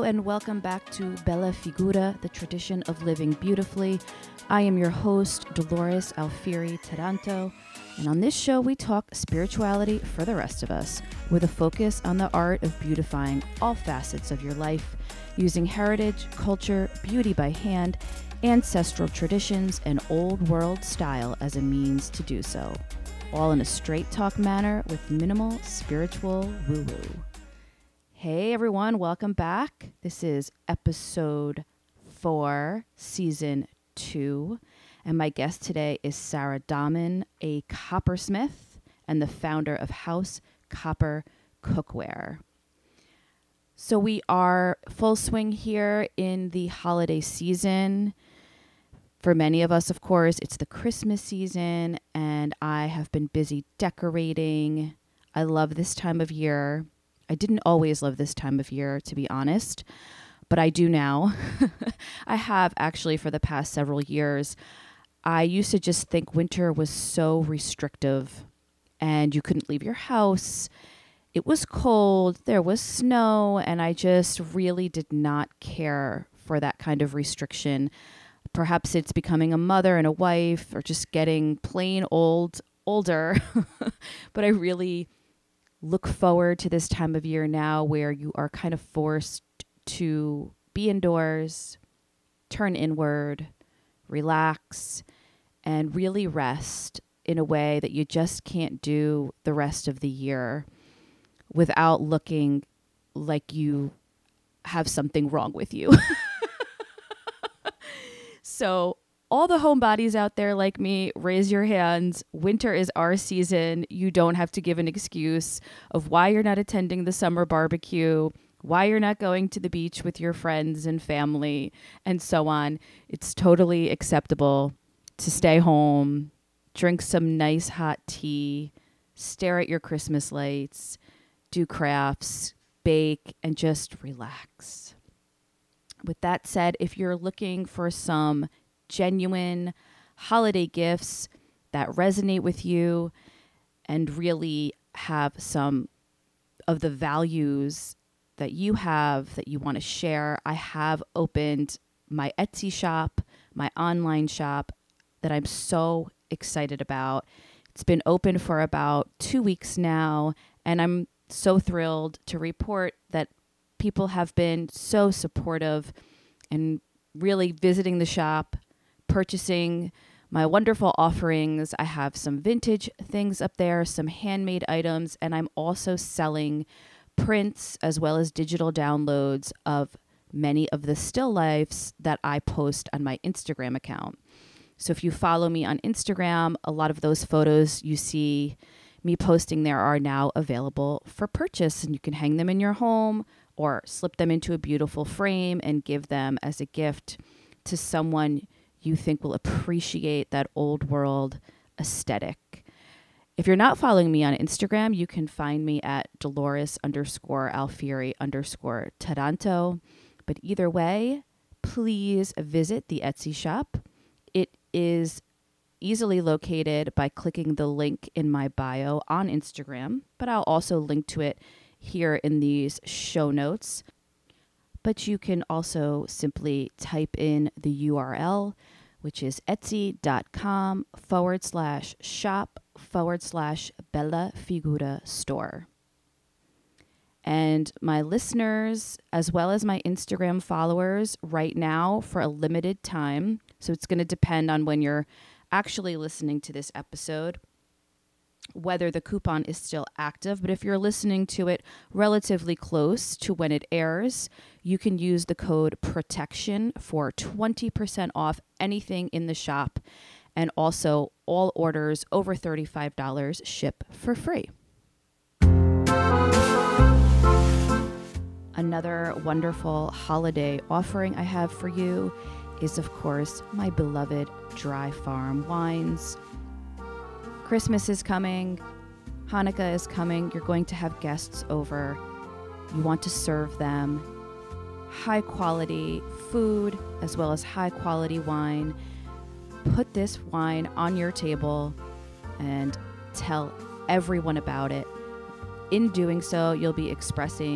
and welcome back to Bella Figura, the tradition of living beautifully. I am your host, Dolores Alfieri Taranto, and on this show we talk spirituality for the rest of us, with a focus on the art of beautifying all facets of your life, using heritage, culture, beauty by hand, ancestral traditions, and old world style as a means to do so, all in a straight talk manner with minimal spiritual woo-woo. Hey everyone, welcome back. This is episode 4, season 2, and my guest today is Sarah Dahmen, a coppersmith and the founder of House Copper Cookware. So we are full swing here in the holiday season. For many of us, of course, it's the Christmas season, and I have been busy decorating. I love this time of year. I didn't always love this time of year, to be honest, but I do now. I have actually for the past several years. I used to just think winter was so restrictive and you couldn't leave your house. It was cold, there was snow, and I just really did not care for that kind of restriction. Perhaps it's becoming a mother and a wife or just getting plain older, but I really look forward to this time of year now where you are kind of forced to be indoors, turn inward, relax, and really rest in a way that you just can't do the rest of the year without looking like you have something wrong with you. So all the homebodies out there like me, raise your hands. Winter is our season. You don't have to give an excuse of why you're not attending the summer barbecue, why you're not going to the beach with your friends and family, and so on. It's totally acceptable to stay home, drink some nice hot tea, stare at your Christmas lights, do crafts, bake, and just relax. With that said, if you're looking for some genuine holiday gifts that resonate with you and really have some of the values that you have that you want to share, I have opened my Etsy shop, my online shop that I'm so excited about. It's been open for about 2 weeks now, and I'm so thrilled to report that people have been so supportive and really visiting the shop, purchasing my wonderful offerings. I have some vintage things up there, some handmade items, and I'm also selling prints as well as digital downloads of many of the still lifes that I post on my Instagram account. So if you follow me on Instagram, a lot of those photos you see me posting there are now available for purchase, and you can hang them in your home or slip them into a beautiful frame and give them as a gift to someone you think will appreciate that old world aesthetic. If you're not following me on Instagram, you can find me at Dolores_Alfieri_Taranto. But either way, please visit the Etsy shop. It is easily located by clicking the link in my bio on Instagram, but I'll also link to it here in these show notes. But you can also simply type in the URL, which is etsy.com/shop/Bella Figura store. And my listeners, as well as my Instagram followers right now for a limited time, so it's going to depend on when you're actually listening to this episode, whether the coupon is still active, but if you're listening to it relatively close to when it airs, you can use the code PROTECTION for 20% off anything in the shop, and also all orders over $35 ship for free. Another wonderful holiday offering I have for you is, of course, my beloved Dry Farm wines. Christmas is coming, Hanukkah is coming, you're going to have guests over, you want to serve them high quality food as well as high quality wine. Put this wine on your table and tell everyone about it. In doing so, you'll be expressing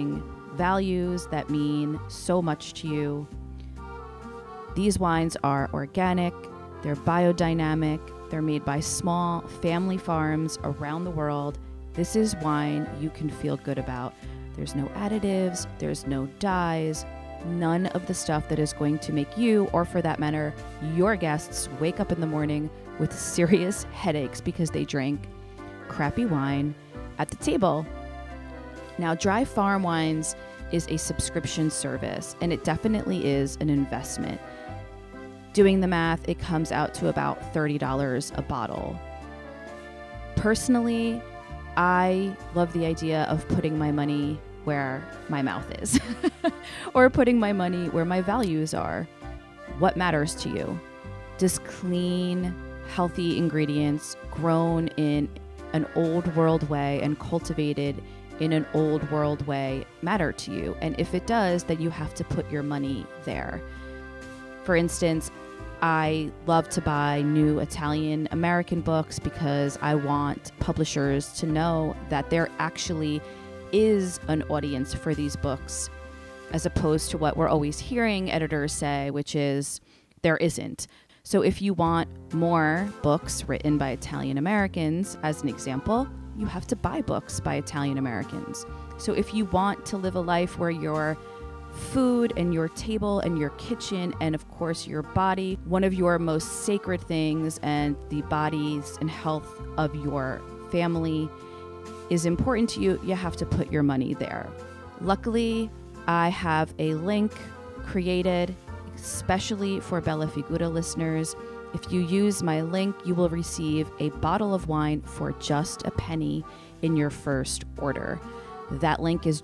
values that mean so much to you. These wines are organic, they're biodynamic, they're made by small family farms around the world. This is wine you can feel good about. There's no additives, there's no dyes, none of the stuff that is going to make you, or for that matter, your guests, wake up in the morning with serious headaches because they drank crappy wine at the table. Now, Dry Farm Wines is a subscription service, and it definitely is an investment. Doing the math, it comes out to about $30 a bottle. Personally, I love the idea of putting my money where my mouth is, or putting my money where my values are. What matters to you? Does clean, healthy ingredients grown in an old world way and cultivated in an old world way matter to you? And if it does, then you have to put your money there. For instance, I love to buy new Italian American books because I want publishers to know that there actually is an audience for these books, as opposed to what we're always hearing editors say, which is there isn't. So if you want more books written by Italian Americans, as an example, you have to buy books by Italian Americans. So if you want to live a life where your food and your table and your kitchen and of course your body, one of your most sacred things, and the bodies and health of your family is important to you, you have to put your money there. Luckily, I have a link created especially for Bella Figura listeners. If you use my link, you will receive a bottle of wine for just a penny in your first order. That link is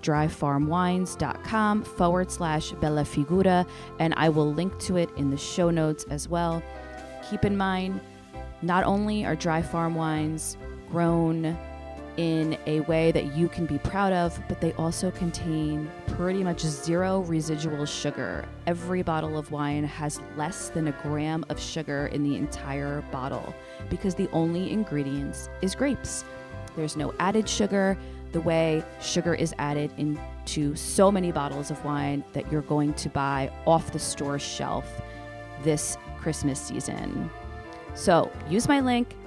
dryfarmwines.com/Bella Figura, and I will link to it in the show notes as well. Keep in mind, not only are Dry Farm wines grown in a way that you can be proud of, but they also contain pretty much zero residual sugar. Every bottle of wine has less than a gram of sugar in the entire bottle because the only ingredients is grapes. There's no added sugar, the way sugar is added into so many bottles of wine that you're going to buy off the store shelf this Christmas season. So use my link,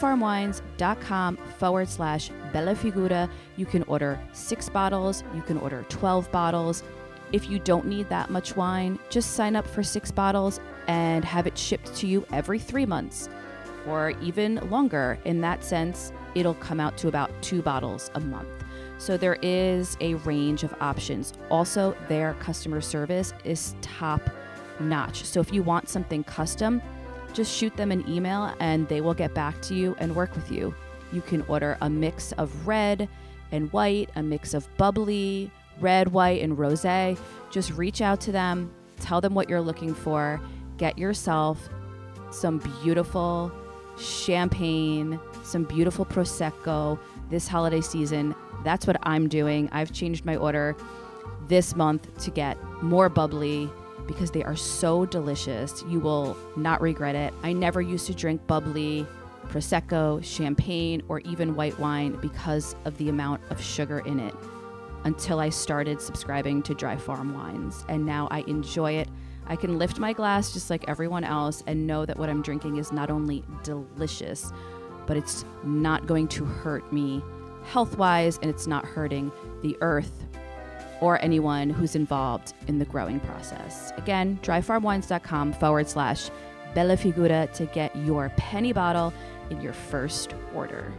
dryfarmwines.com/Bella Figura. You can order 6 bottles. You can order 12 bottles. If you don't need that much wine, just sign up for 6 bottles and have it shipped to you every 3 months or even longer. In that sense, it'll come out to about 2 bottles a month. So there is a range of options. Also, their customer service is top notch. So if you want something custom, just shoot them an email and they will get back to you and work with you. You can order a mix of red and white, a mix of bubbly, red, white, and rosé. Just reach out to them, tell them what you're looking for, get yourself some beautiful champagne, some beautiful Prosecco this holiday season. That's what I'm doing. I've changed my order this month to get more bubbly because they are so delicious. You will not regret it. I never used to drink bubbly, Prosecco, champagne, or even white wine because of the amount of sugar in it until I started subscribing to Dry Farm Wines. And now I enjoy it. I can lift my glass just like everyone else and know that what I'm drinking is not only delicious, but it's not going to hurt me health-wise, and it's not hurting the earth or anyone who's involved in the growing process. Again, dryfarmwines.com/Bella Figura to get your penny bottle in your first order.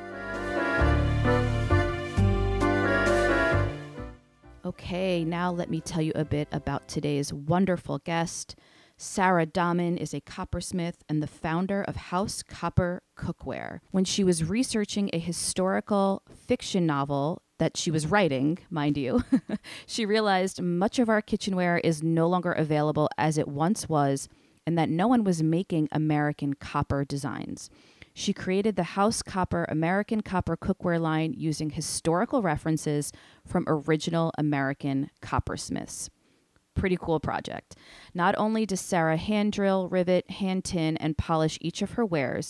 Okay, now let me tell you a bit about today's wonderful guest. Sarah Dahmen is a coppersmith and the founder of House Copper Cookware. When she was researching a historical fiction novel that she was writing, mind you, she realized much of our kitchenware is no longer available as it once was, and that no one was making American copper designs. She created the House Copper American Copper Cookware line using historical references from original American coppersmiths. Pretty cool project. Not only does Sarah hand drill, rivet, hand tin, and polish each of her wares,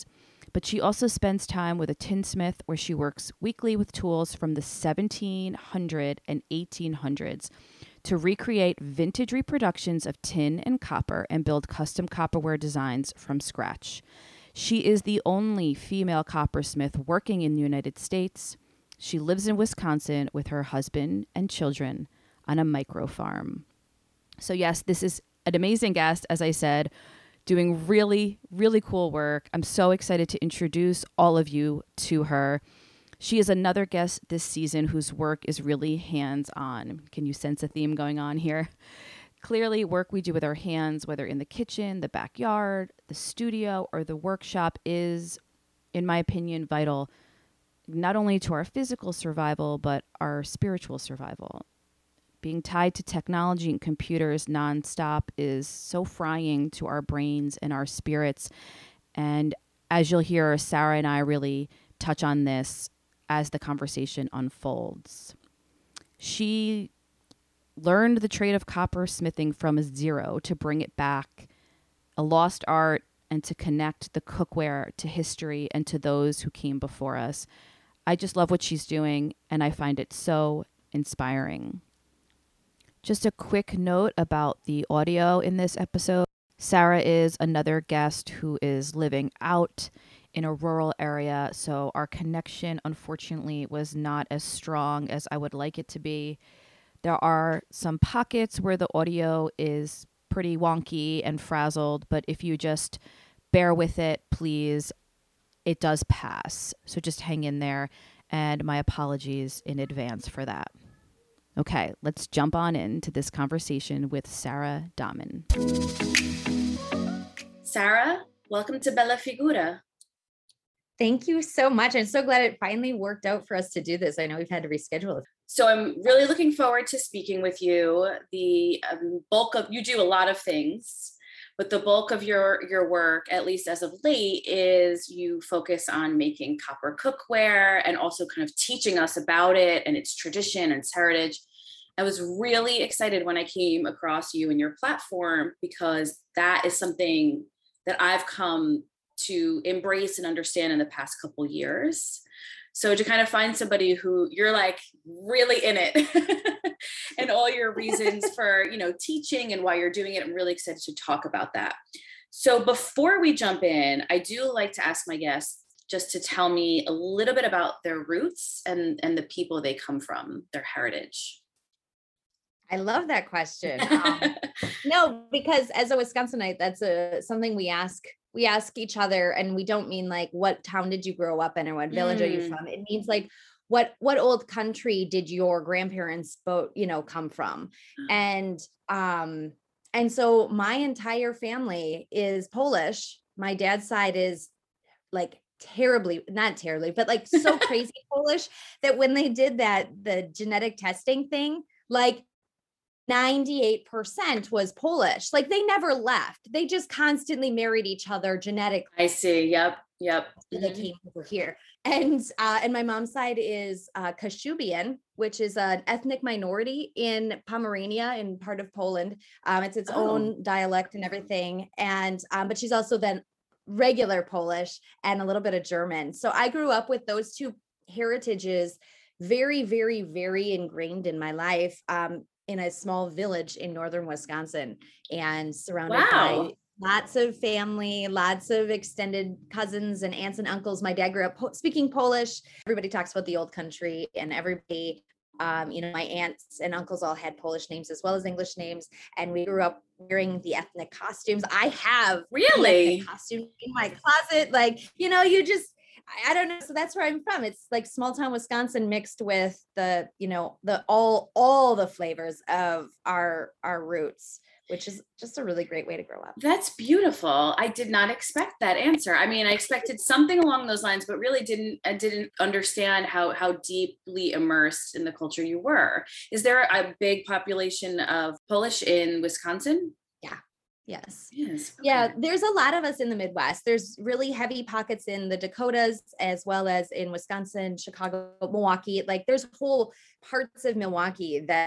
But she also spends time with a tinsmith where she works weekly with tools from the 1700 and 1800s to recreate vintage reproductions of tin and copper and build custom copperware designs from scratch. She is the only female coppersmith working in the United States. She lives in Wisconsin with her husband and children on a micro farm. So yes, this is an amazing guest, as I said, doing really, really cool work. I'm so excited to introduce all of you to her. She is another guest this season whose work is really hands-on. Can you sense a theme going on here? Clearly, work we do with our hands, whether in the kitchen, the backyard, the studio, or the workshop is, in my opinion, vital, not only to our physical survival, but our spiritual survival. Being tied to technology and computers nonstop is so frying to our brains and our spirits. And as you'll hear, Sarah and I really touch on this as the conversation unfolds. She learned the trade of coppersmithing from zero to bring it back, a lost art, and to connect the cookware to history and to those who came before us. I just love what she's doing, and I find it so inspiring. Just a quick note about the audio in this episode. Sarah is another guest who is living out in a rural area, so our connection, unfortunately, was not as strong as I would like it to be. There are some pockets where the audio is pretty wonky and frazzled, but if you just bear with it, please, it does pass. So just hang in there, and my apologies in advance for that. Okay, let's jump on into this conversation with Sarah Dahmen. Sarah, welcome to Bella Figura. Thank you so much. I'm so glad it finally worked out for us to do this. I know we've had to reschedule it. So I'm really looking forward to speaking with you. The bulk of, you do a lot of things, but the bulk of your work, at least as of late, is you focus on making copper cookware and also kind of teaching us about it and its tradition and its heritage. I was really excited when I came across you and your platform because that is something that I've come to embrace and understand in the past couple years. So to kind of find somebody who you're like really in it and all your reasons for, teaching and why you're doing it, I'm really excited to talk about that. So before we jump in, I do like to ask my guests just to tell me a little bit about their roots and the people they come from, their heritage. I love that question. No, because as a Wisconsinite, that's something we ask each other, and we don't mean like, what town did you grow up in or what village are you from? It means like, what old country did your grandparents come from? And so my entire family is Polish. My dad's side is like not terribly, but like so crazy Polish that when they did the genetic testing thing, like 98% was Polish. Like they never left. They just constantly married each other genetically. I see. Yep. They came over here. And my mom's side is Kashubian, which is an ethnic minority in Pomerania, in part of Poland. It's its own dialect and everything. And but she's also then regular Polish and a little bit of German. So I grew up with those two heritages very, very, very ingrained in my life. In a small village in northern Wisconsin, and surrounded by lots of family, lots of extended cousins and aunts and uncles. My dad grew up speaking Polish. Everybody talks about the old country, and everybody, my aunts and uncles all had Polish names as well as English names. And we grew up wearing the ethnic costumes. I have really ethnic costume in my closet. Like, I don't know. So that's where I'm from. It's like small town Wisconsin mixed with the all the flavors of our roots, which is just a really great way to grow up. That's beautiful. I did not expect that answer. I mean, I expected something along those lines, but really didn't understand how deeply immersed in the culture you were. Is there a big population of Polish in Wisconsin? Yes. Okay. Yeah. There's a lot of us in the Midwest. There's really heavy pockets in the Dakotas, as well as in Wisconsin, Chicago, Milwaukee. Like there's whole parts of Milwaukee that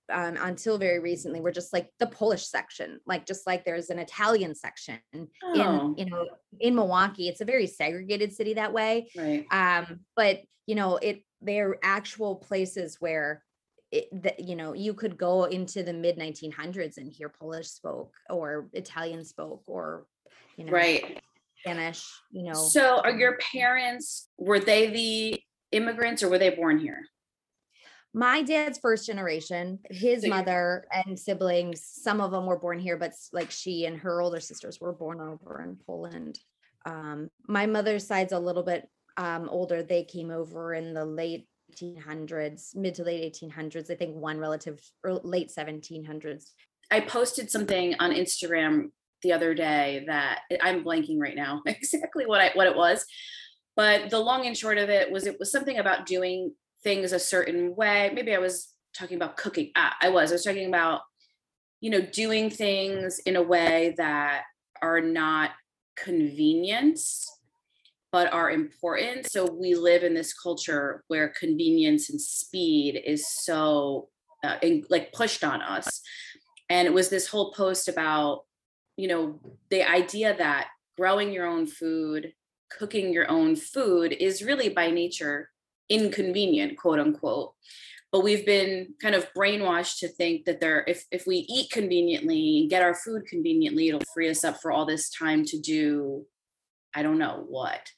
until very recently were just like the Polish section, like just like there's an Italian section Oh, in Milwaukee. It's a very segregated city that way. right. But they're actual places where you could go into the mid 1900s and hear Polish spoke or Italian spoke or Right. Spanish. So are your parents, were they the immigrants or were they born here? My dad's first generation, his mother and siblings, some of them were born here, but like she and her older sisters were born over in Poland. My mother's side's a little bit older. They came over in the late 1800s, mid to late 1800s. I think one relative or late 1700s. I posted something on Instagram the other day that I'm blanking right now exactly what it was, but the long and short of it was something about doing things a certain way. Maybe I was talking about cooking. I was talking about, doing things in a way that are not convenience, but are important. So we live in this culture where convenience and speed is so pushed on us. And it was this whole post about, the idea that growing your own food, cooking your own food is really by nature inconvenient, quote unquote. But we've been kind of brainwashed to think that if we eat conveniently and get our food conveniently, it'll free us up for all this time to do, I don't know what.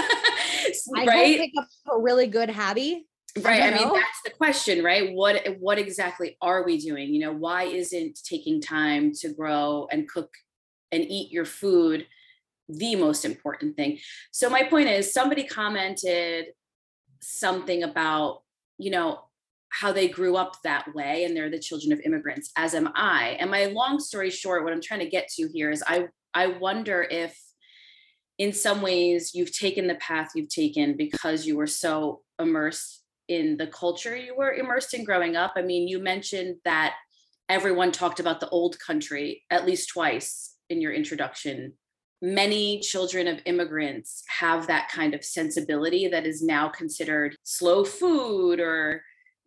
Right? Pick up a really good hobby. Right. I mean, that's the question, right? What exactly are we doing? Why isn't taking time to grow and cook and eat your food the most important thing? So my point is, somebody commented something about, how they grew up that way and they're the children of immigrants, as am I. And my long story short, what I'm trying to get to here is I wonder if in some ways you've taken the path you've taken because you were so immersed in the culture you were immersed in growing up. I mean, you mentioned that everyone talked about the old country at least twice in your introduction. Many children of immigrants have that kind of sensibility that is now considered slow food or,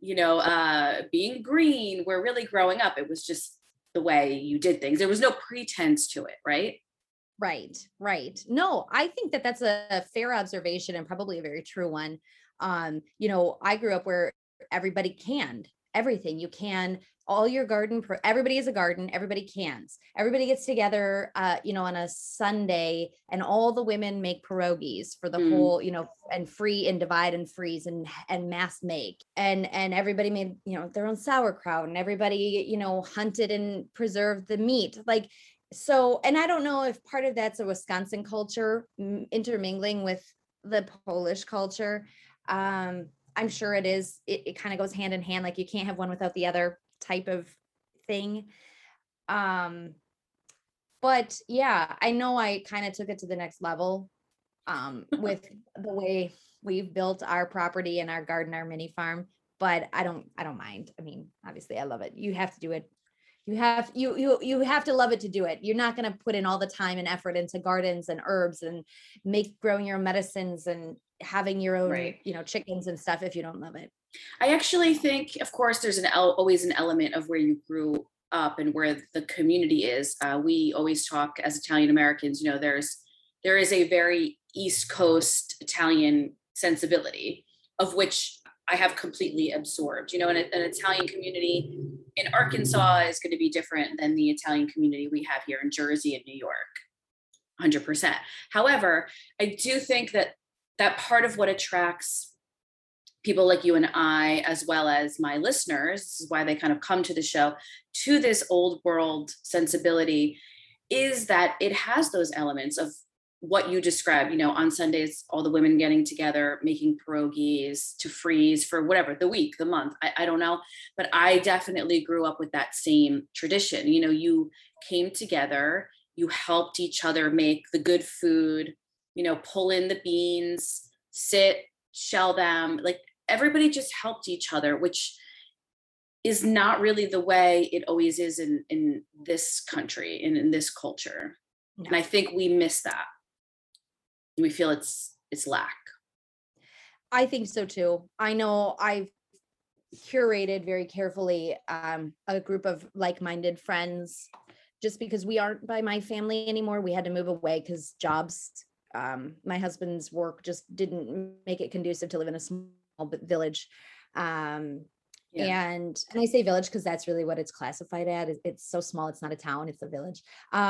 being green, where really growing up, it was just the way you did things. There was no pretense to it, right? Right. No, I think that that's a fair observation and probably a very true one. I grew up where everybody canned everything. You can all your garden, everybody is a garden, everybody cans, everybody gets together, on a Sunday and all the women make pierogies for the whole, and free and divide and freeze and mass make. And everybody made, their own sauerkraut and everybody, hunted and preserved the meat. So, and I don't know if part of that's a Wisconsin culture intermingling with the Polish culture. I'm sure it is. It kind of goes hand in hand. Like you can't have one without the other type of thing. But yeah, I know I kind of took it to the next level with the way we've built our property and our garden, our mini farm. But I don't mind. I mean, obviously I love it. You have to do it. You have to love it to do it. You're not going to put in all the time and effort into gardens and herbs and growing your own medicines and having your own, right, chickens and stuff if you don't love it. I actually think, of course, there's always an element of where you grew up and where the community is. We always talk as Italian Americans, there is a very East Coast Italian sensibility of which I have completely absorbed. An Italian community in Arkansas is going to be different than the Italian community we have here in Jersey and New York, 100%. However, I do think that part of what attracts people like you and I, as well as my listeners, this is why they kind of come to the show, to this old world sensibility, is that it has those elements of what you described, on Sundays, all the women getting together, making pierogies to freeze for whatever, the week, the month, I don't know. But I definitely grew up with that same tradition. You came together, you helped each other make the good food, pull in the beans, sit, shell them, like everybody just helped each other, which is not really the way it always is in this country and in this culture. No. And I think we miss that. We feel it's lack. I think so too. I know I've curated very carefully a group of like-minded friends, just because we aren't by my family anymore. We had to move away because jobs, my husband's work just didn't make it conducive to live in a small village. And I say village because that's really what it's classified at. It's so small, it's not a town, it's a village.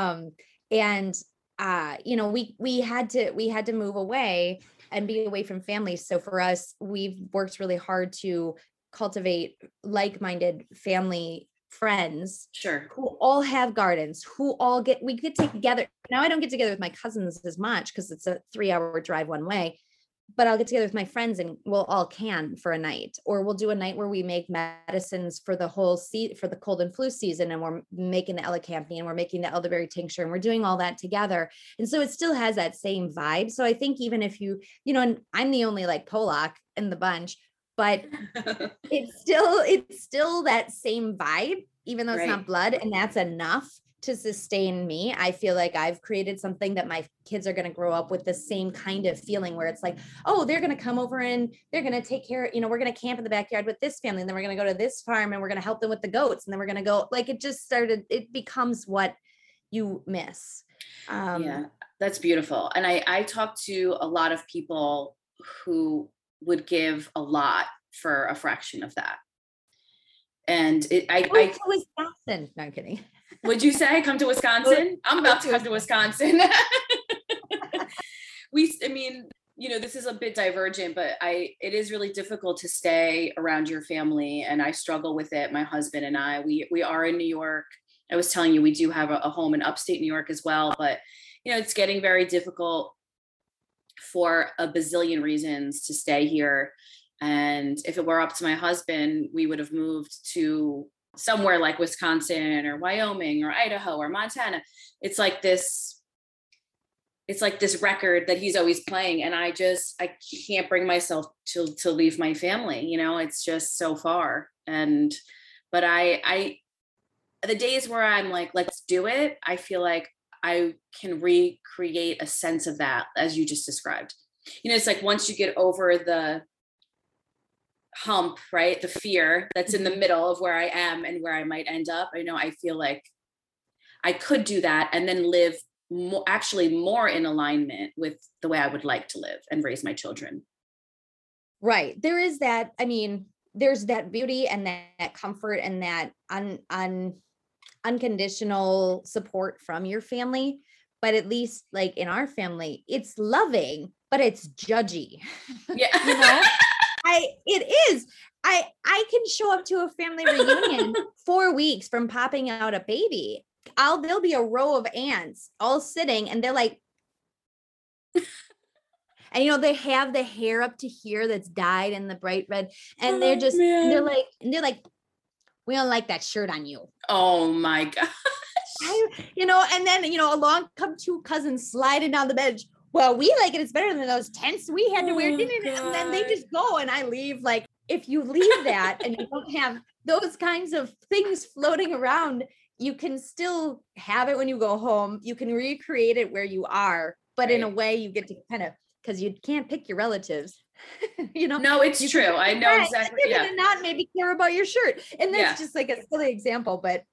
We had to move away and be away from family. So for us, we've worked really hard to cultivate like-minded family friends, sure, who all have gardens, we get together. Now I don't get together with my cousins as much because it's a 3-hour drive one way, but I'll get together with my friends and we'll all can for a night, or we'll do a night where we make medicines for the whole for the cold and flu season. And we're making the elecampane and we're making the elderberry tincture and we're doing all that together. And so it still has that same vibe. So I think even if and I'm the only like Polak in the bunch, but it's still that same vibe, even though it's not blood, and that's enough to sustain me. I feel like I've created something that my kids are going to grow up with the same kind of feeling, where it's like, oh, they're going to come over and they're going to take care, we're going to camp in the backyard with this family, and then we're going to go to this farm and we're going to help them with the goats, and then we're going to go, like, it becomes what you miss. Yeah, that's beautiful. And I talk to a lot of people who would give a lot for a fraction of that. And I Wisconsin. No, I'm kidding. Would you say come to Wisconsin? I'm about to come to Wisconsin. This is a bit divergent, but it is really difficult to stay around your family, and I struggle with it. My husband and I, we are in New York. I was telling you, we do have a home in upstate New York as well, but it's getting very difficult for a bazillion reasons to stay here. And if it were up to my husband, we would have moved to somewhere like Wisconsin or Wyoming or Idaho or Montana. It's like this record that he's always playing. And I can't bring myself to leave my family. It's just so far. But the days where I'm like, let's do it, I feel like I can recreate a sense of that, as you just described. It's like once you get over the hump, right? The fear that's in the middle of where I am and where I might end up. I feel like I could do that and then live more in alignment with the way I would like to live and raise my children. Right. There is that. There's that beauty and that comfort and that unconditional support from your family. But at least like in our family, it's loving, but it's judgy. Yeah. It is. I can show up to a family reunion 4 weeks from popping out a baby. There'll be a row of aunts all sitting, and they're like, and they have the hair up to here that's dyed in the bright red, and they're like, we don't like that shirt on you. Oh my gosh. And then along come 2 cousins sliding down the bench. Well, we like it. It's better than those tents we had to wear. And then they just go, and I leave. Like, if you leave that and you don't have those kinds of things floating around, you can still have it when you go home. You can recreate it where you are, but in a way you get to kind of, because you can't pick your relatives. No, it's true. I know exactly. You're gonna not maybe care about your shirt, and that's just like a silly example, but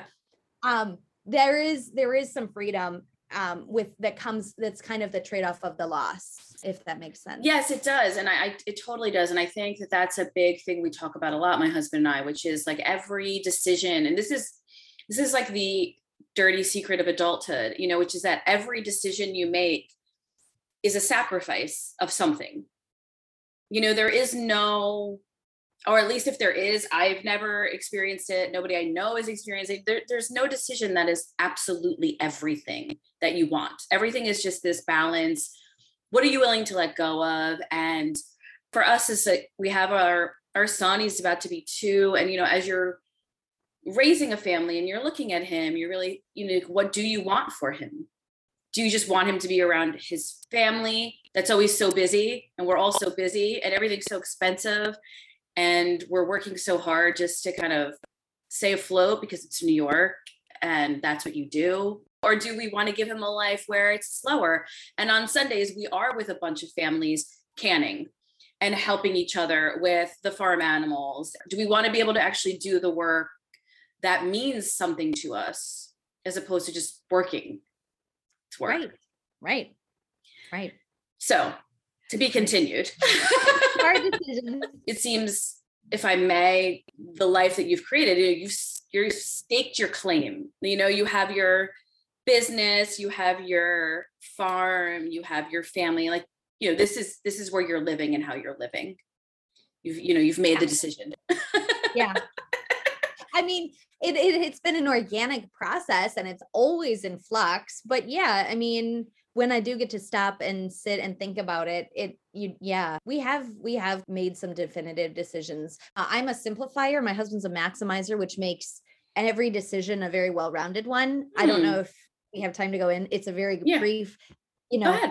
there is some freedom that's kind of the trade-off of the loss, if that makes sense. Yes, it does. And it totally does. And I think that that's a big thing we talk about a lot, my husband and I, which is like every decision. And this is like the dirty secret of adulthood, which is that every decision you make is a sacrifice of something. There is no, or at least if there is, I've never experienced it. Nobody I know is experiencing it. There's no decision that is absolutely everything that you want. Everything is just this balance. What are you willing to let go of? And for us, it's like we have our son, he's about to be 2. And, as you're raising a family and you're looking at him, you're really, what do you want for him? Do you just want him to be around his family that's always so busy, and we're all so busy and everything's so expensive, and we're working so hard just to kind of stay afloat because it's New York and that's what you do? Or do we want to give him a life where it's slower? And on Sundays, we are with a bunch of families canning. and helping each other with the farm animals? Do we want to be able to actually do the work that means something to us as opposed to just working to work? Right. So, to be continued. Hard decision. It seems, if I may, the life that you've created, you've staked your claim. You have your business, you have your farm, you have your family. Like, this is where you're living and how you're living. You've made the decision. Yeah. I mean, it's been an organic process and it's always in flux, but yeah, I mean, when I do get to stop and sit and think about it, we have made some definitive decisions. I'm a simplifier. My husband's a maximizer, which makes every decision a very well-rounded one. I don't know if we have time to go in. It's a very brief, Go ahead.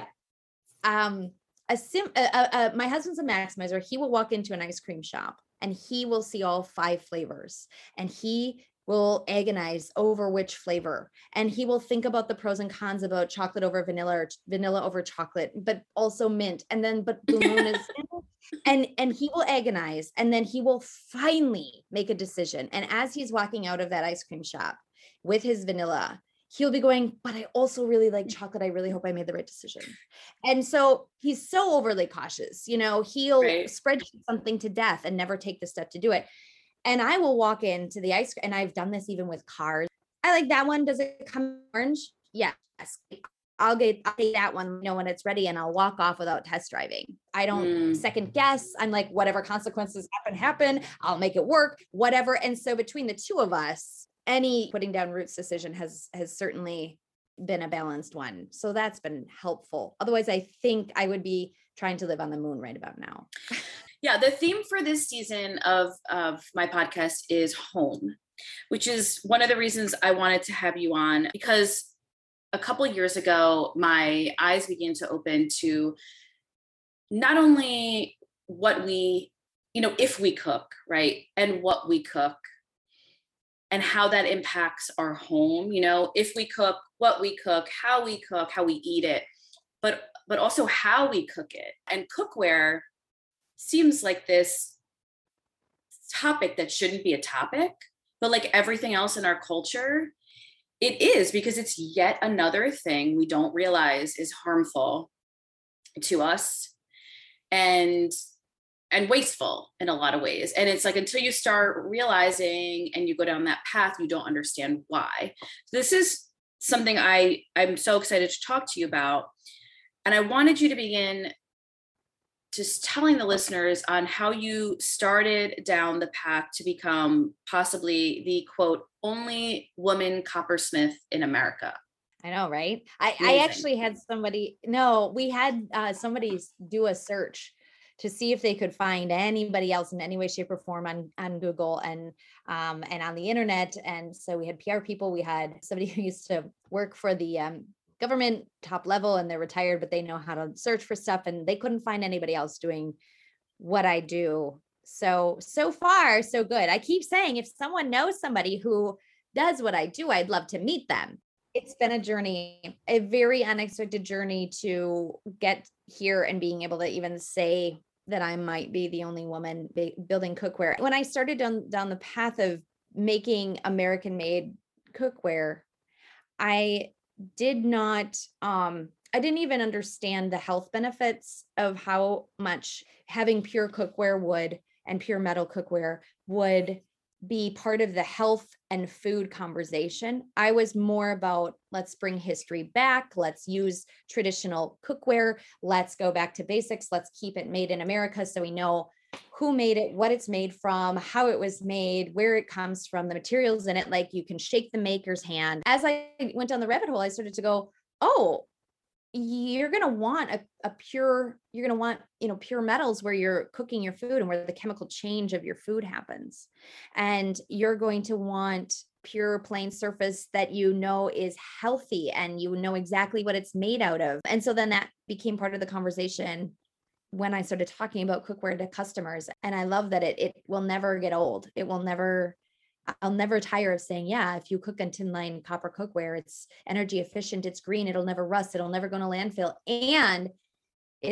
My husband's a maximizer. He will walk into an ice cream shop and he will see all 5 flavors and he will agonize over which flavor. And he will think about the pros and cons about chocolate over vanilla or vanilla over chocolate, but also mint. And then, but Blue Moon is, and he will agonize. And then he will finally make a decision. And as he's walking out of that ice cream shop with his vanilla, he'll be going, but I also really like chocolate. I really hope I made the right decision. And so he's so overly cautious, he'll spreadsheet something to death and never take the step to do it. And I will walk into the ice cream, and I've done this even with cars. I like that one. Does it come orange? Yes. I'll take that one, when it's ready, and I'll walk off without test driving. I don't second guess. I'm like, whatever consequences happen. I'll make it work, whatever. And so between the two of us, any putting down roots decision has certainly been a balanced one. So that's been helpful. Otherwise, I think I would be trying to live on the moon right about now. Yeah, the theme for this season of my podcast is home, which is one of the reasons I wanted to have you on, because a couple of years ago, my eyes began to open to not only what we, if we cook, right, and what we cook, and how that impacts our home, if we cook, what we cook, how we eat it, but also how we cook it. And cookware seems like this topic that shouldn't be a topic, but like everything else in our culture, it is, because it's yet another thing we don't realize is harmful to us and wasteful in a lot of ways. And it's like, until you start realizing and you go down that path, you don't understand why. This is something I'm so excited to talk to you about. And I wanted you to begin just telling the listeners on how you started down the path to become possibly the, quote, only woman coppersmith in America. I know, right? I actually had somebody do a search to see if they could find anybody else in any way, shape, or form on Google and on the internet. And so we had PR people, we had somebody who used to work for the government top level, and they're retired, but they know how to search for stuff, and they couldn't find anybody else doing what I do. So far, so good. I keep saying, if someone knows somebody who does what I do, I'd love to meet them. It's been a journey, a very unexpected journey to get here and being able to even say that I might be the only woman building cookware. When I started down the path of making American-made cookware, I didn't even understand the health benefits of how much having pure cookware and pure metal cookware would be part of the health and food conversation. I was more about, let's bring history back. Let's use traditional cookware. Let's go back to basics. Let's keep it made in America so we know who made it, what it's made from, how it was made, where it comes from, the materials in it. Like, you can shake the maker's hand. As I went down the rabbit hole, I started to go, oh, you're going to want pure metals where you're cooking your food and where the chemical change of your food happens. And you're going to want pure plain surface that is healthy and exactly what it's made out of. And so then that became part of the conversation when I started talking about cookware to customers. And I love that it will never get old. I'll never tire of saying, yeah, if you cook in tin line copper cookware, it's energy efficient, it's green, it'll never rust, it'll never go to landfill. And it's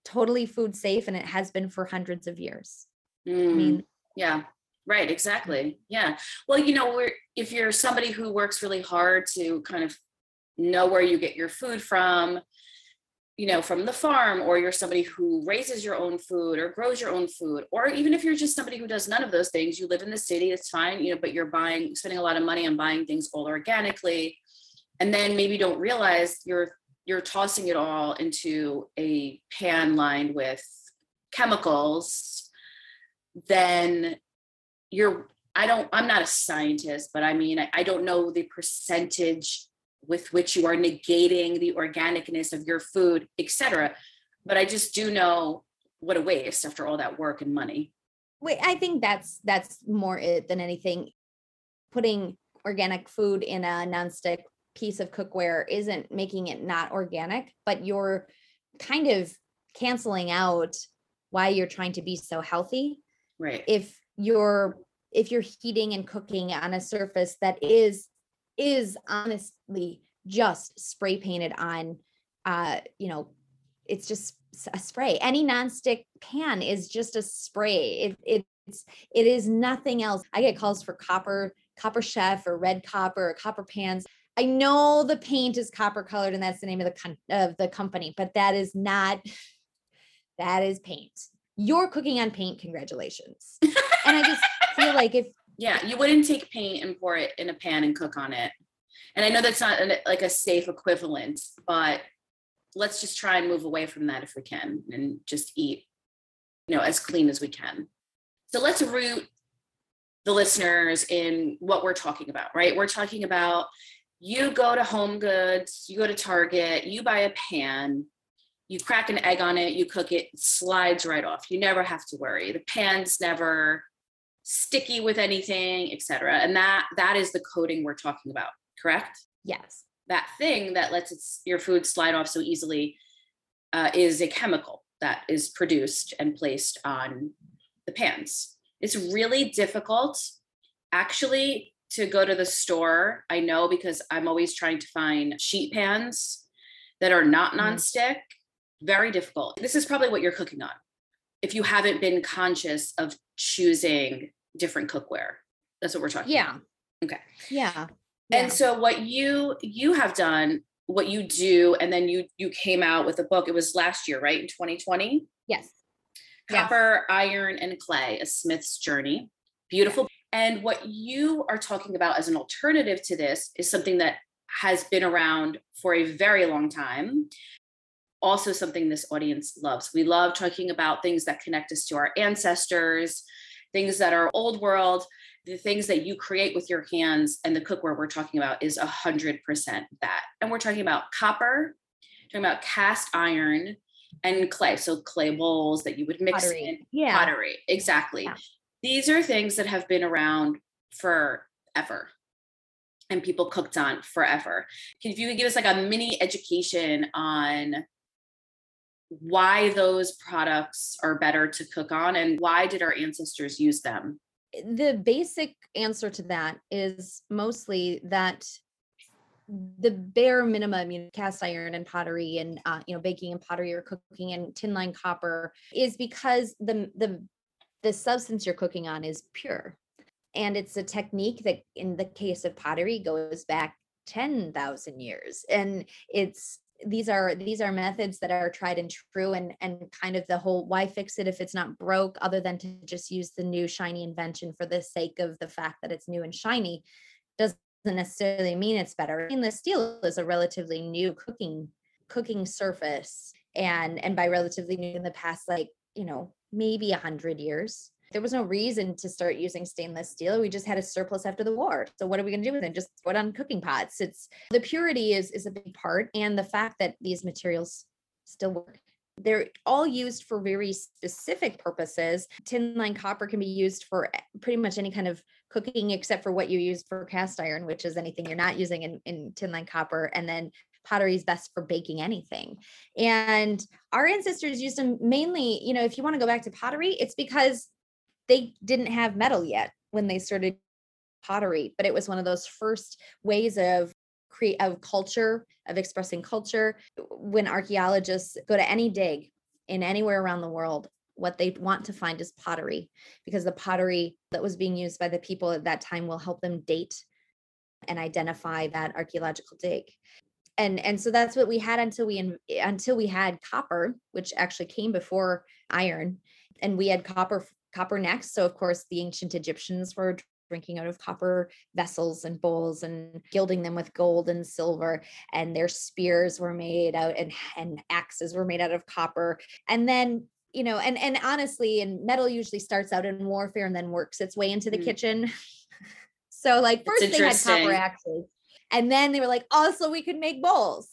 totally food safe, and it has been for hundreds of years. Mm, I mean, yeah, right. Exactly. Yeah. Well, if you're somebody who works really hard to kind of know where you get your food from, from the farm, or you're somebody who raises your own food or grows your own food, or even if you're just somebody who does none of those things, you live in the city, it's fine, but you're spending a lot of money on buying things all organically, and then maybe don't realize you're tossing it all into a pan lined with chemicals, then I'm not a scientist, but I mean, I don't know the percentage with which you are negating the organicness of your food, etc. But I just do know what a waste after all that work and money. Wait, I think that's more it than anything. Putting organic food in a nonstick piece of cookware isn't making it not organic, but you're kind of canceling out why you're trying to be so healthy. Right. If you're heating and cooking on a surface that is honestly just spray painted on, it's just a spray. Any nonstick pan is just a spray. It is nothing else. I get calls for copper chef or red copper or copper pans. I know the paint is copper colored and that's the name of the company, but that is paint. You're cooking on paint. Congratulations. And I just feel like you wouldn't take paint and pour it in a pan and cook on it. And I know that's not like a safe equivalent, but let's just try and move away from that if we can, and just eat, as clean as we can. So let's root the listeners in what we're talking about, right? We're talking about, you go to Home Goods, you go to Target, you buy a pan, you crack an egg on it, you cook it, it slides right off. You never have to worry. The pan's never sticky with anything, etc. And that is the coating we're talking about, correct? Yes. That thing that lets your food slide off so easily is a chemical that is produced and placed on the pans. It's really difficult, actually, to go to the store. I know, because I'm always trying to find sheet pans that are not nonstick. Very difficult. This is probably what you're cooking on, if you haven't been conscious of choosing different cookware. That's what we're talking about. Okay. Yeah. And so what you have done, what you do, and then you came out with a book. It was last year, right? In 2020? Yes. Copper, Iron, and Clay, A Smith's Journey. Beautiful. And what you are talking about as an alternative to this is something that has been around for a very long time. Also something this audience loves. We love talking about things that connect us to our ancestors, things that are old world, the things that you create with your hands, and the cookware we're talking about is 100% that. And we're talking about copper, talking about cast iron, and clay. So clay bowls that you would mix pottery. in. Pottery, exactly. Yeah. These are things that have been around forever and people cooked on forever. If you could give us like a mini education on why those products are better to cook on and why did our ancestors use them? The basic answer to that is mostly that the bare minimum, cast iron and pottery and, baking and pottery or cooking and tin line copper is because the substance you're cooking on is pure. And it's a technique that in the case of pottery goes back 10,000 years. And these are methods that are tried and true, and kind of the whole why fix it if it's not broke, other than to just use the new shiny invention for the sake of the fact that it's new and shiny, doesn't necessarily mean it's better. Stainless steel is a relatively new cooking surface, and by relatively new, in the past, maybe 100 years. There was no reason to start using stainless steel. We just had a surplus after the war. So what are we going to do with it? Just put on cooking pots. It's the purity is a big part, and the fact that these materials still work. They're all used for very specific purposes. Tin line copper can be used for pretty much any kind of cooking except for what you use for cast iron, which is anything you're not using in tin line copper. And then pottery is best for baking anything. And our ancestors used them mainly, if you want to go back to pottery, it's because they didn't have metal yet when they started pottery, but it was one of those first ways of expressing culture. When archaeologists go to any dig in anywhere around the world, what they want to find is pottery, because the pottery that was being used by the people at that time will help them date and identify that archaeological dig. And so that's what we had until we had copper, which actually came before iron, and we had copper next. So of course the ancient Egyptians were drinking out of copper vessels and bowls and gilding them with gold and silver, and their spears were made out, and axes were made out of copper. And then, and honestly, and metal usually starts out in warfare and then works its way into the kitchen. So like first they had copper axes, and then they were like, also we could make bowls.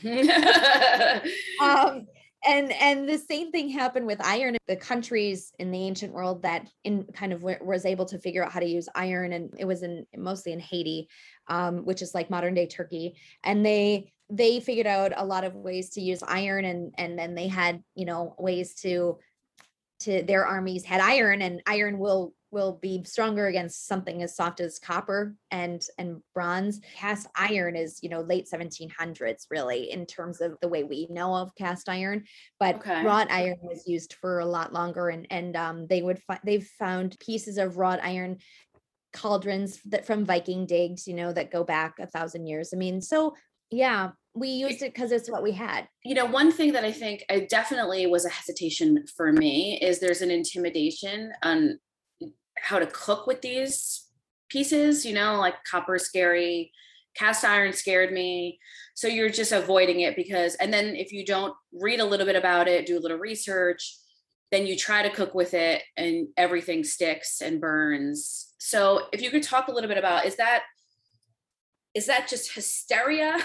And the same thing happened with iron. The countries in the ancient world that was able to figure out how to use iron, and it was mostly in Haiti, which is like modern day Turkey. And they figured out a lot of ways to use iron, and then they had, ways to their armies had iron, and iron will be stronger against something as soft as copper and bronze. Cast iron is, late 1700s, really, in terms of the way we know of cast iron, but wrought iron was used for a lot longer. And they've found pieces of wrought iron cauldrons from Viking digs, that go back 1,000 years. I mean, so yeah, we used it because it's what we had. One thing that I think I definitely was a hesitation for me is there's an intimidation on how to cook with these pieces, like copper is scary, cast iron scared me. So you're just avoiding it and then if you don't read a little bit about it, do a little research, then you try to cook with it and everything sticks and burns. So if you could talk a little bit about, is that just hysteria?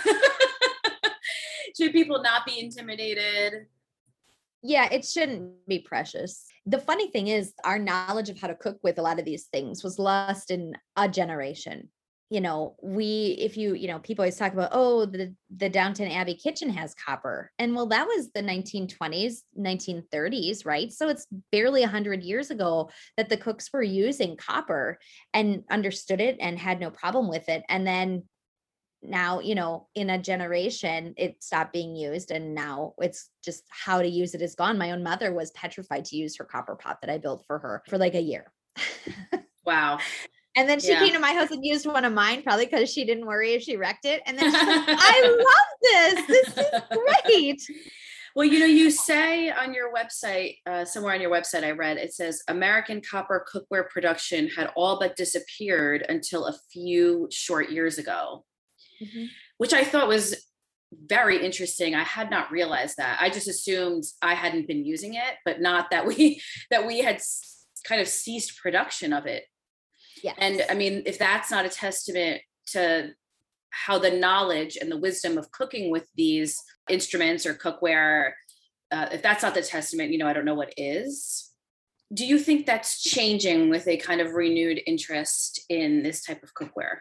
Should people not be intimidated? Yeah, it shouldn't be precious. The funny thing is our knowledge of how to cook with a lot of these things was lost in a generation. People always talk about, the Downton Abbey kitchen has copper. And well, that was the 1920s, 1930s, right? So it's barely 100 years ago that the cooks were using copper and understood it and had no problem with it. And then now, in a generation, it stopped being used, and now it's just how to use it is gone. My own mother was petrified to use her copper pot that I built for her for like a year. Wow. And then she came to my house and used one of mine, probably because she didn't worry if she wrecked it. And then she's like, I love this. This is great. Well, you say on your website, somewhere on your website, I read, it says American copper cookware production had all but disappeared until a few short years ago. Mm-hmm. Which I thought was very interesting. I had not realized that. I just assumed I hadn't been using it, but not that we had kind of ceased production of it. Yeah. And I mean, if that's not a testament to how the knowledge and the wisdom of cooking with these instruments or cookware, if that's not the testament, I don't know what is. Do you think that's changing with a kind of renewed interest in this type of cookware?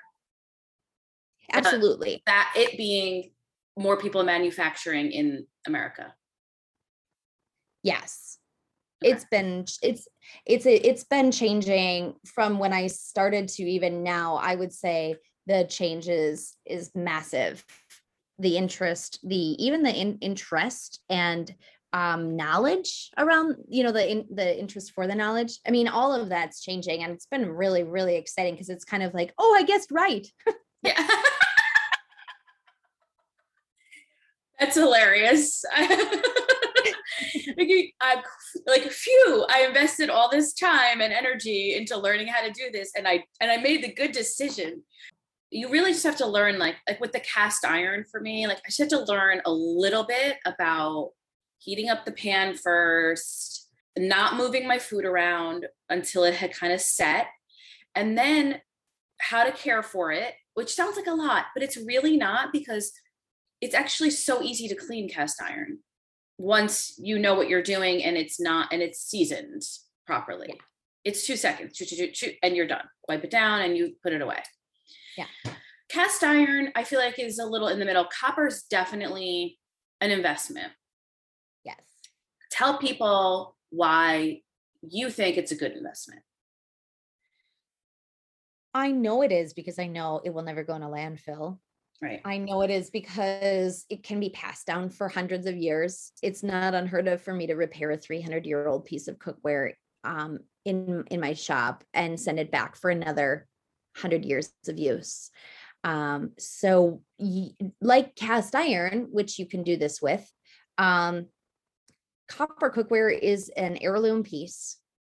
Absolutely. That it being more people manufacturing in America. Yes. Okay. It's been changing from when I started to even now. I would say the changes is massive. The interest, interest and knowledge around, the interest for the knowledge. I mean, all of that's changing, and it's been really, really exciting because it's kind of like, oh, I guessed right. Yeah. That's hilarious. I invested all this time and energy into learning how to do this, and I made the good decision. You really just have to learn, like with the cast iron for me, I just have to learn a little bit about heating up the pan first, not moving my food around until it had kind of set, and then how to care for it, which sounds like a lot, but it's really not, because it's actually so easy to clean cast iron once you know what you're doing and it's seasoned properly. Yeah. It's 2 seconds, and you're done. Wipe it down and you put it away. Yeah. Cast iron, I feel like, is a little in the middle. Copper is definitely an investment. Yes. Tell people why you think it's a good investment. I know it is, because I know it will never go in a landfill. Right. I know it is because it can be passed down for hundreds of years. It's not unheard of for me to repair a 300-year-old piece of cookware in my shop and send it back for another 100 years of use. So like cast iron, which you can do this with, copper cookware is an heirloom piece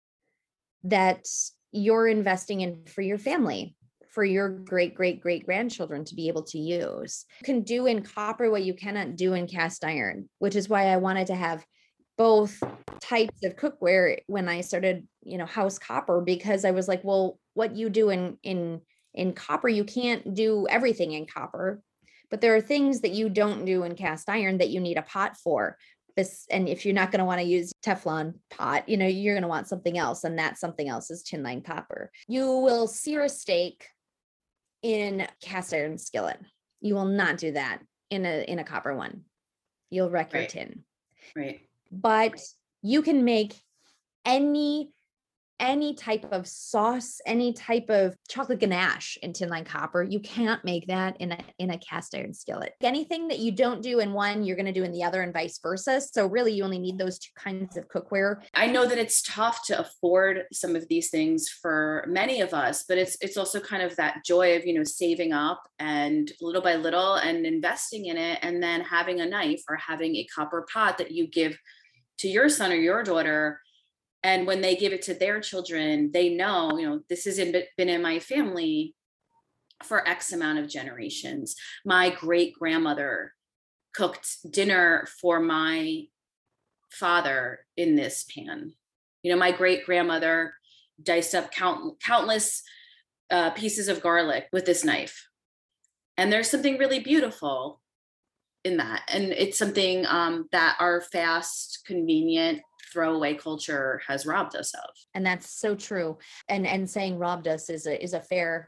that you're investing in for your family, for your great grandchildren to be able to use. You can do in copper what you cannot do in cast iron, which is why I wanted to have both types of cookware when I started, House Copper, because I was like, well, what you do in copper, you can't do everything in copper, but there are things that you don't do in cast iron that you need a pot for. And if you're not going to want to use Teflon pot, you're going to want something else. And that something else is tin line copper. You will sear a steak in cast iron skillet. You will not do that in a copper one. You'll wreck your tin. Right. But you can make any type of sauce, any type of chocolate ganache in tin line copper. You can't make that in a cast iron skillet. Anything that you don't do in one, you're going to do in the other, and vice versa. So really you only need those two kinds of cookware. I know that it's tough to afford some of these things for many of us, but it's also kind of that joy of, saving up and little by little and investing in it, and then having a knife or having a copper pot that you give to your son or your daughter. And when they give it to their children, they know, this has been in my family for X amount of generations. My great grandmother cooked dinner for my father in this pan. My great grandmother diced up countless pieces of garlic with this knife. And there's something really beautiful in that. And it's something that our fast, convenient, throwaway culture has robbed us of. And that's so true. And saying robbed us is a fair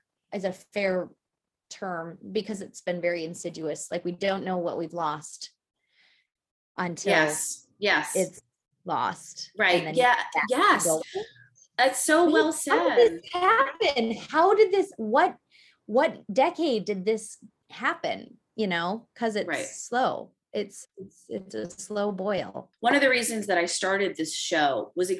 term, because it's been very insidious. Like, we don't know what we've lost until yes it's lost. Right. Yeah. Yes. That's so well said. How did this happen? What decade did this happen? Because it's slow. It's a slow boil. One of the reasons that I started this show was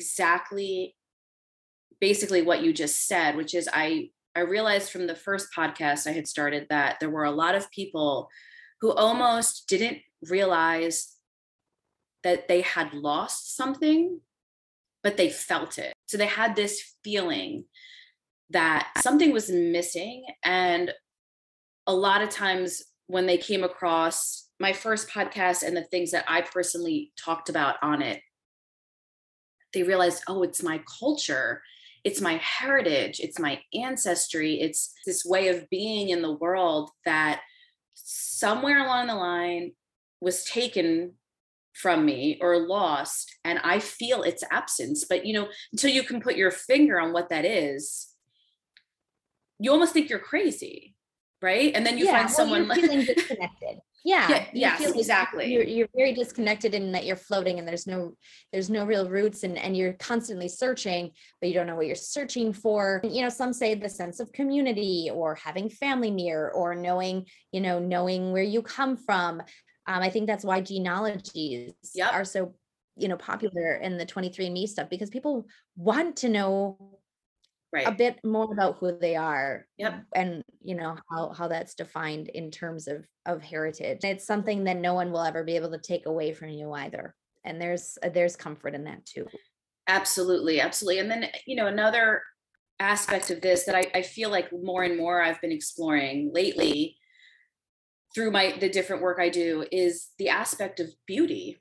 basically what you just said, which is I realized from the first podcast I had started that there were a lot of people who almost didn't realize that they had lost something, but they felt it. So they had this feeling that something was missing. And a lot of times when they came across my first podcast and the things that I personally talked about on it, they realized, oh, it's my culture. It's my heritage. It's my ancestry. It's this way of being in the world that somewhere along the line was taken from me or lost. And I feel its absence. But, until you can put your finger on what that is, you almost think you're crazy. Right. And then you find someone you're feeling disconnected. Yeah. Yes, exactly. You're very disconnected in that you're floating and there's no real roots, and you're constantly searching, but you don't know what you're searching for. Some say the sense of community, or having family near, or knowing where you come from. I think that's why genealogies are so, popular in the 23andMe stuff, because people want to know a bit more about who they are. And how that's defined in terms of heritage. It's something that no one will ever be able to take away from you either. And there's comfort in that too. Absolutely. And then, another aspect of this that I feel like more and more I've been exploring lately through the different work I do is the aspect of beauty.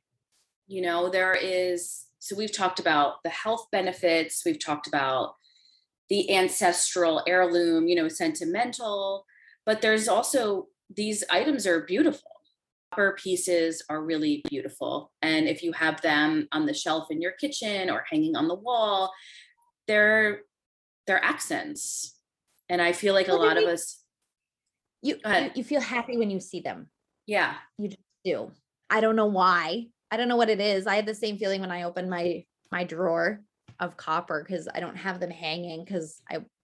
So we've talked about the health benefits. We've talked about the ancestral heirloom, sentimental, but there's also, these items are beautiful. Copper pieces are really beautiful. And if you have them on the shelf in your kitchen or hanging on the wall, they're accents. And I feel like a lot of us, you feel happy when you see them. Yeah. You just do. I don't know why. I don't know what it is. I had the same feeling when I opened my drawer of copper, because I don't have them hanging, because I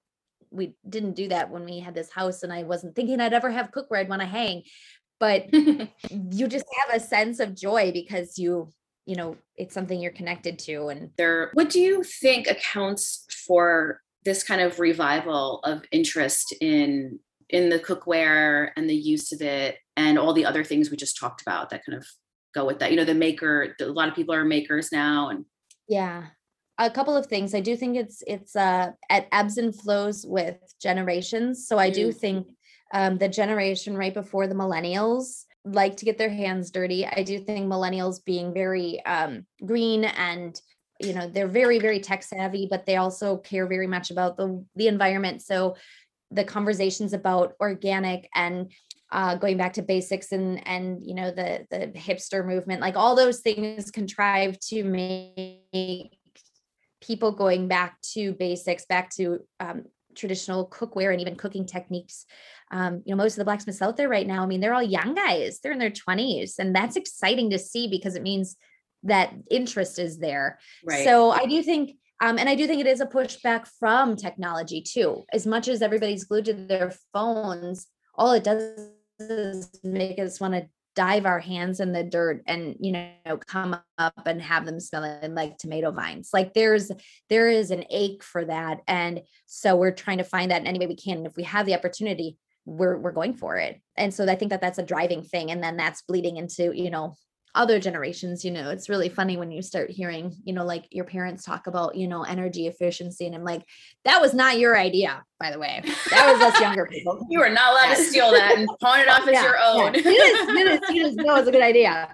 we didn't do that when we had this house, and I wasn't thinking I'd ever have cookware I'd want to hang, but you just have a sense of joy because you know, it's something you're connected to. And what do you think accounts for this kind of revival of interest in the cookware and the use of it and all the other things we just talked about that kind of go with that? You know, a lot of people are makers now. And yeah, a couple of things. I do think it's at ebbs and flows with generations. So I do think the generation right before the millennials like to get their hands dirty. I do think millennials being very green and, you know, they're very, very tech savvy, but they also care very much about the environment. So the conversations about organic and going back to basics and, you know, the hipster movement, like all those things contrive to make people going back to basics, back to traditional cookware and even cooking techniques. You know, most of the blacksmiths out there right now, I mean, they're all young guys, they're in their 20s, and that's exciting to see because it means that interest is there. Right. So I do think, and I do think it is a pushback from technology too. As much as everybody's glued to their phones, all it does is make us want to dive our hands in the dirt and, you know, come up and have them smelling like tomato vines. Like there is an ache for that. And so we're trying to find that in any way we can. And if we have the opportunity, we're going for it. And so I think that that's a driving thing. And then that's bleeding into, you know, other generations. You know, it's really funny when you start hearing, you know, like your parents talk about, you know, energy efficiency. And I'm like, that was not your idea, by the way. That was us younger people. You are not allowed to steal that and pawn it off as your own. You just know it's a good idea.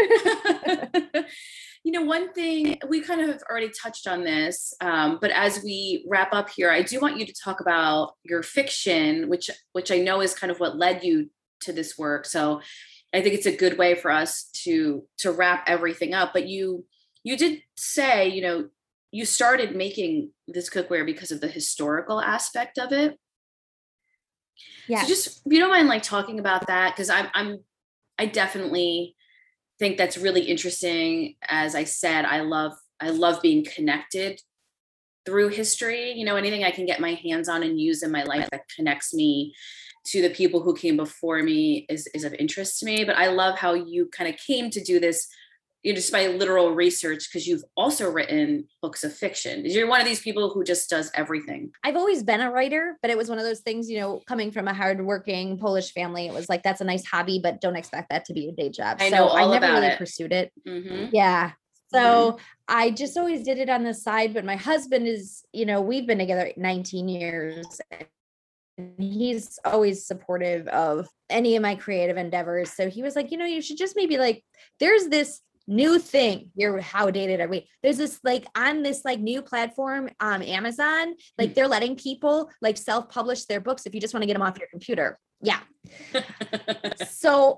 You know, one thing we kind of have already touched on this, but as we wrap up here, I do want you to talk about your fiction, which I know is kind of what led you to this work. So I think it's a good way for us to wrap everything up. But you did say, you know, you started making this cookware because of the historical aspect of it. Yeah. So just, if you don't mind like talking about that, because I definitely think that's really interesting. As I said, I love being connected through history. You know, anything I can get my hands on and use in my life that connects me to the people who came before me is of interest to me. But I love how you kind of came to do this, you know, just by literal research, because you've also written books of fiction. You're one of these people who just does everything. I've always been a writer, but it was one of those things, you know, coming from a hardworking Polish family, it was like, that's a nice hobby, but don't expect that to be your day job. I know all I never about really it. Pursued it. Mm-hmm. Yeah. So I just always did it on the side, but my husband is, you know, we've been together 19 years. He's always supportive of any of my creative endeavors. So he was like, you know, you should just maybe like, there's this new thing here. How dated are we? There's this like on this like new platform, Amazon, like they're letting people like self-publish their books if you just want to get them off your computer. Yeah. So,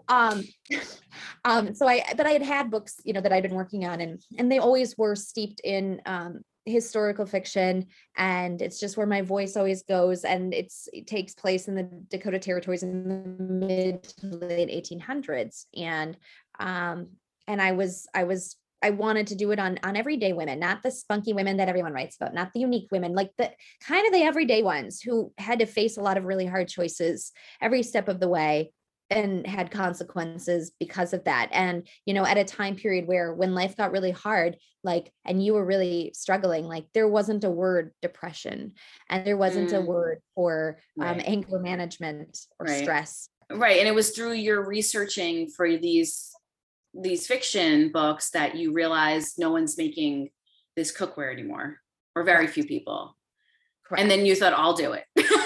but I had books, you know, that I'd been working on and they always were steeped in, historical fiction, and it's just where my voice always goes. And it takes place in the Dakota Territories in the mid to late 1800s. And I wanted to do it on everyday women, not the spunky women that everyone writes about, not the unique women, like the kind of the everyday ones who had to face a lot of really hard choices every step of the way and had consequences because of that. And, you know, at a time period where when life got really hard, like, and you were really struggling, like there wasn't a word depression and there wasn't a word for anger management or stress. Right. And it was through your researching for these fiction books that you realized no one's making this cookware anymore, or very few people. Correct. And then you thought, I'll do it.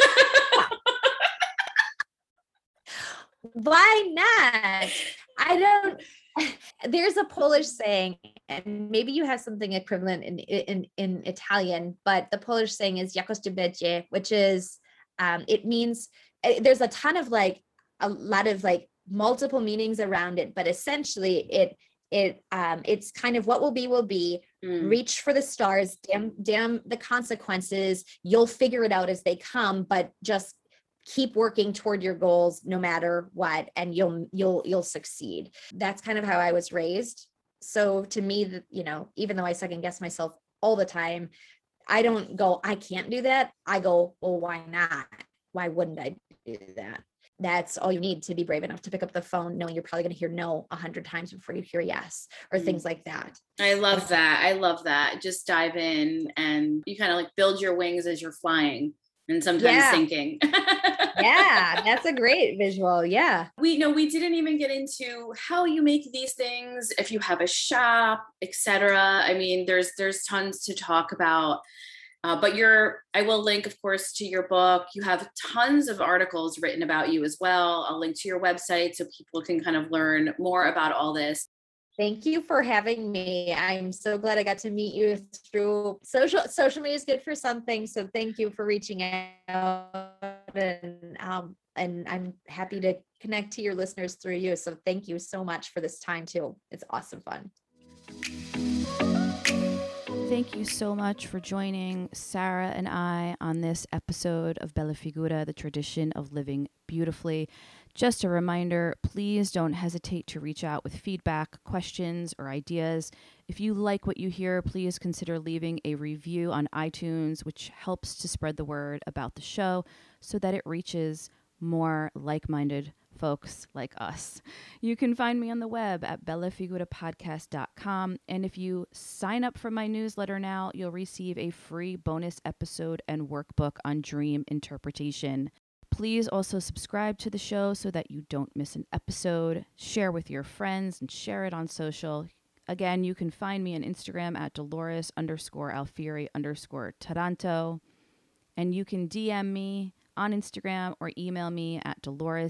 Why not? There's a Polish saying, and maybe you have something equivalent in Italian, but the Polish saying is jakość będzie, which is, it means there's a lot of like multiple meanings around it, but essentially it's kind of what will be, reach for the stars, damn the consequences. You'll figure it out as they come, but just keep working toward your goals no matter what, and you'll succeed. That's kind of how I was raised. So to me, you know, even though I second guess myself all the time, I don't go, I can't do that. I go, well, why not? Why wouldn't I do that? That's all you need to be brave enough to pick up the phone, knowing you're probably going to hear no 100 times before you hear yes, or things like that. I love that. I love that. Just dive in, and you kind of like build your wings as you're flying and sometimes sinking. Yeah, that's a great visual. Yeah. We didn't even get into how you make these things, if you have a shop, etc. I mean, there's tons to talk about. But I will link, of course, to your book. You have tons of articles written about you as well. I'll link to your website so people can kind of learn more about all this. Thank you for having me. I'm so glad I got to meet you through social media is good for something. So thank you for reaching out, and I'm happy to connect to your listeners through you. So thank you so much for this time too. It's awesome fun. Thank you so much for joining Sarah and I on this episode of Bella Figura, the tradition of living beautifully. Just a reminder, please don't hesitate to reach out with feedback, questions, or ideas. If you like what you hear, please consider leaving a review on iTunes, which helps to spread the word about the show so that it reaches more like-minded folks like us. You can find me on the web at bellafigurapodcast.com. And if you sign up for my newsletter now, you'll receive a free bonus episode and workbook on dream interpretation. Please also subscribe to the show so that you don't miss an episode. Share with your friends and share it on social. Again, you can find me on Instagram at Dolores_Alfieri_Taranto. And you can DM me on Instagram or email me at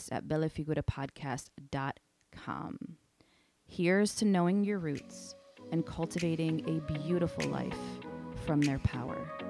dolores@bellafigurapodcast.com. Here's to knowing your roots and cultivating a beautiful life from their power.